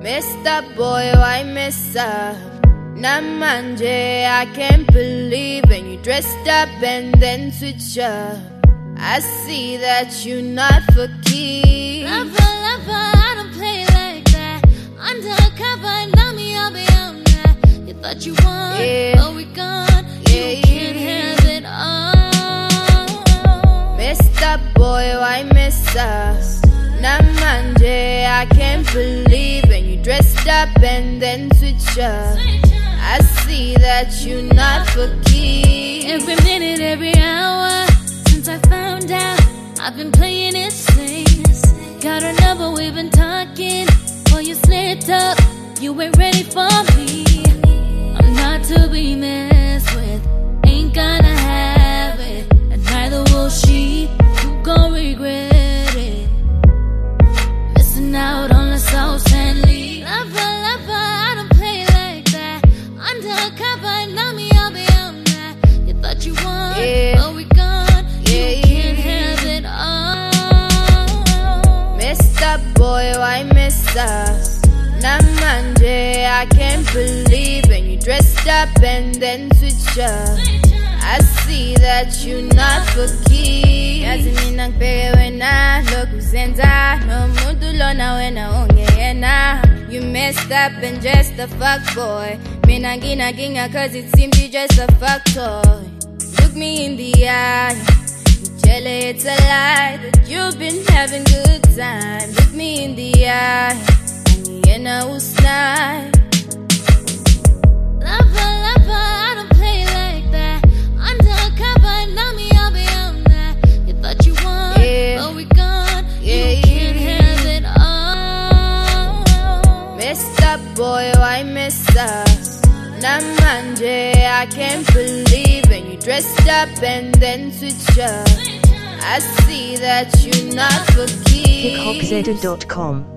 Mr. Boy, why mess up? Namanje, I can't believe when you dressed up and then switch up. I see that you're not for keeps. Lover, I don't play like that. Undercover, know me, I'll be on that. You thought you won, but we gone. You can't have it all. Mr. Boy, why mess up? Namanje, I can't believe when you dressed up and then switch up. I see that you're not for keeps. Every minute, every hour, since I found out, I've been playing it safe. Got her number, we've been talking. Before you slipped up, you ain't ready for me. I'm not to be messed with, ain't gonna have it, and neither will she. You gon' regret it, missing out on the sauce and leave. Lover, I don't play like that. Undercover, know me, I'll be on that. You thought you won, but we gone. You can't have it all. Mr. Boy, why mess up? Namanje, I can't believe when you dressed up and then switch up. I see that you're not for keeps. Yazi mina ngibheke wena lokhu zenza nomuntu lona wena ongeyena. You messed up and just a fuck boy. Mina nginankinga cause it seems you just a fuck toy. Look me in the eye, you tell her it's a lie that you've been having good time. Look me in the eye, aniyena usnai. Lover, I don't play like that. Undercover, know me, I'll be on that. You thought you won, but we gone. You can't have it all. Mr. Boy, why mess up? Namanje, I can't believe when you dressed up and then switch up. I see that you're not for keeps. HipHopZeta.com